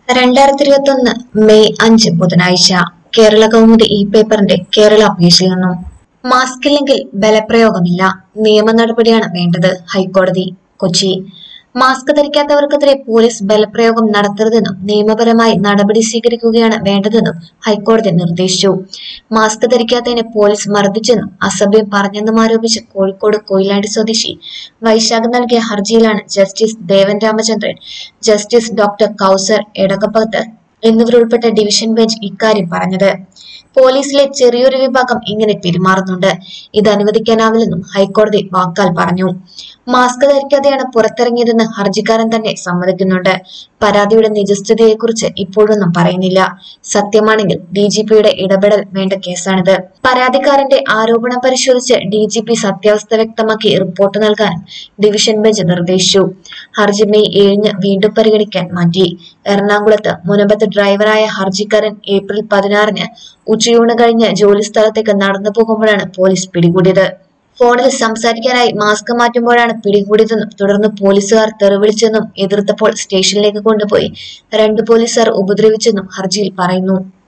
2021 May 5 ബുധനാഴ്ച കേരള കൗമുദി ഈ പേപ്പറിന്റെ കേരള പേജിൽ നിന്നും മാസ്കില്ലെങ്കിൽ ബലപ്രയോഗമില്ല, നിയമ നടപടിയാണ് വേണ്ടത്. ഹൈക്കോടതി കൊച്ചി. മാസ്ക് ധരിക്കാത്തവർക്കെതിരെ പോലീസ് ബലപ്രയോഗം നടത്തരുതെന്നും നിയമപരമായി നടപടി സ്വീകരിക്കുകയാണ് വേണ്ടതെന്നും ഹൈക്കോടതി നിർദ്ദേശിച്ചു. മാസ്ക് ധരിക്കാത്തതിനെ പോലീസ് മർദ്ദിച്ചെന്നും അസഭ്യം പറഞ്ഞെന്നും ആരോപിച്ച് കോഴിക്കോട് കൊയിലാണ്ടി സ്വദേശി വൈശാഖ് നൽകിയ ഹർജിയിലാണ് justice Devan Ramachandran, justice doctor Kauser Edakappath എന്നിവരുൾപ്പെട്ട ഡിവിഷൻ ബെഞ്ച് ഇക്കാര്യം പറഞ്ഞത്. പോലീസിലെ ചെറിയൊരു വിഭാഗം ഇങ്ങനെ പെരുമാറുന്നുണ്ട്, ഇത് അനുവദിക്കാനാവില്ലെന്നും ഹൈക്കോടതി വാക്കാൽ പറഞ്ഞു. മാസ്ക് ധരിക്കാതെയാണ് പുറത്തിറങ്ങിയതെന്ന് ഹർജിക്കാരൻ തന്നെ സമ്മതിക്കുന്നുണ്ട്. പരാതിയുടെ നിജസ്ഥിതിയെക്കുറിച്ച് ഇപ്പോഴൊന്നും പറയുന്നില്ല. സത്യമാണെങ്കിൽ DGPയുടെ ഇടപെടൽ വേണ്ട കേസാണിത്. പരാതിക്കാരന്റെ ആരോപണം പരിശോധിച്ച് DGP സത്യാവസ്ഥ വ്യക്തമാക്കി റിപ്പോർട്ട് നൽകാനും ഡിവിഷൻ ബെഞ്ച് നിർദ്ദേശിച്ചു. ഹർജി മെയ് 7 വീണ്ടും പരിഗണിക്കാൻ മാറ്റി. എറണാകുളത്ത് മുനമ്പത്ത് ഡ്രൈവറായ ഹർജിക്കാരൻ ഏപ്രിൽ 16 ഉച്ചയൂണ് കഴിഞ്ഞ് ജോലിസ്ഥലത്തേക്ക് നടന്നു പോകുമ്പോഴാണ് പോലീസ് പിടികൂടിയത്. ഫോണിൽ സംസാരിക്കാനായി മാസ്ക് മാറ്റുമ്പോഴാണ് പിടികൂടിയതെന്നും തുടർന്ന് പോലീസുകാർ തെറിവിളിച്ചെന്നും എതിർത്തപ്പോൾ സ്റ്റേഷനിലേക്ക് കൊണ്ടുപോയി 2 പോലീസുകാർ ഉപദ്രവിച്ചെന്നും ഹർജിയിൽ പറയുന്നു.